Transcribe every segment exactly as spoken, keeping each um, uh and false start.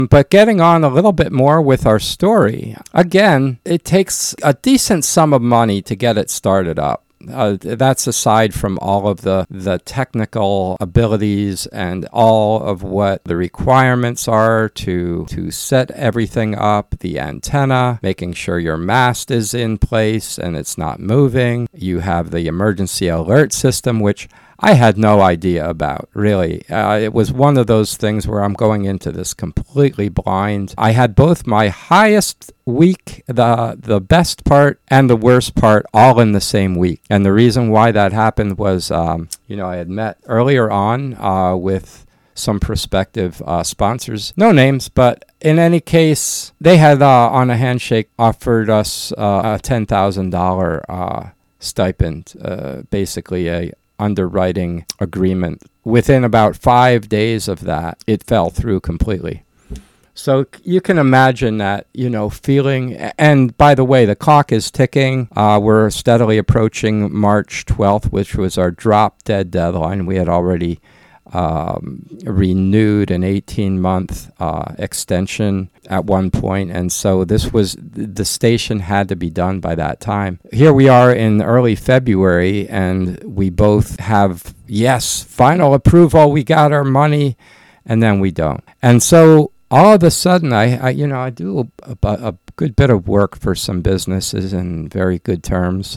But getting on a little bit more with our story, again, it takes a decent sum of money to get it started up. Uh, that's aside from all of the, the technical abilities and all of what the requirements are to to set everything up, the antenna, making sure your mast is in place and it's not moving. You have the emergency alert system, which I had no idea about, really. Uh, it was one of those things where I'm going into this completely blind. I had both my highest week, the the best part, and the worst part all in the same week. And the reason why that happened was, um, you know, I had met earlier on uh, with some prospective uh, sponsors. No names, but in any case, they had, uh, on a handshake, offered us uh, a ten thousand dollars uh, stipend, uh, basically a underwriting agreement. Within about five days of that, it fell through completely. So you can imagine that, you know, feeling, and by the way, the clock is ticking. Uh, we're steadily approaching March twelfth, which was our drop dead deadline. We had already um, renewed an eighteen-month uh, extension at one point, and so this was, the station had to be done by that time. Here we are in early February, and we both have, yes, final approval, we got our money, and then we don't. And so all of a sudden, I, I you know, I do a, a good bit of work for some businesses in very good terms,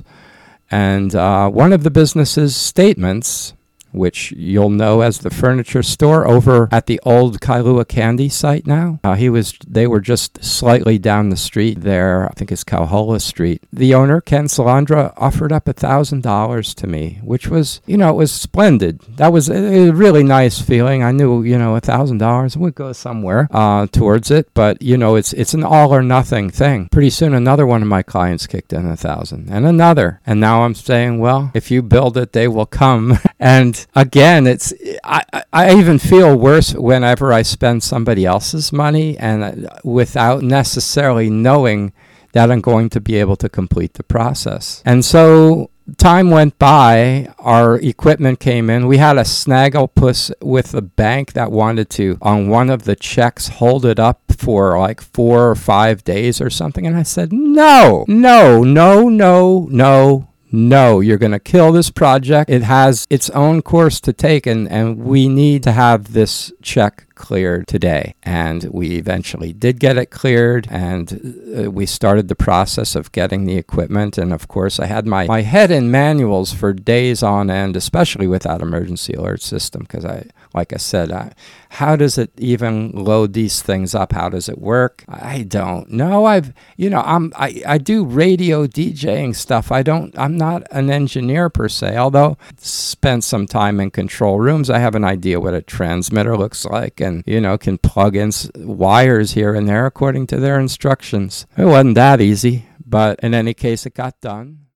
and uh, one of the businesses' statements, which you'll know as the furniture store over at the old Kailua Candy site now. Uh, he was, they were just slightly down the street there. I think it's Kauhola Street. The owner, Ken Salandra, offered up one thousand dollars to me, which was, you know, it was splendid. That was a, a really nice feeling. I knew, you know, one thousand dollars would go somewhere uh, towards it, but, you know, it's it's an all or nothing thing. Pretty soon another one of my clients kicked in a thousand, and another. And now I'm saying, well, if you build it, they will come. And again, it's I, I even feel worse whenever I spend somebody else's money and without necessarily knowing that I'm going to be able to complete the process. And so time went by, our equipment came in. We had a snagglepuss with a bank that wanted to, on one of the checks, hold it up for like four or five days or something. And I said, no, no, no, no, no. No, you're going to kill this project. It has its own course to take, and, and we need to have this check cleared today. And we eventually did get it cleared, and uh, we started the process of getting the equipment. And of course, I had my, my head in manuals for days on end, especially with that emergency alert system, because I, like I said, I, how does it even load these things up? How does it work? I don't know. I've, you know, I'm, I, I do radio DJing stuff. I don't, I'm not an engineer per se, although I spent some time in control rooms. I have an idea what a transmitter looks like, and, you know, can plug in s- wires here and there according to their instructions. It wasn't that easy, but in any case, it got done.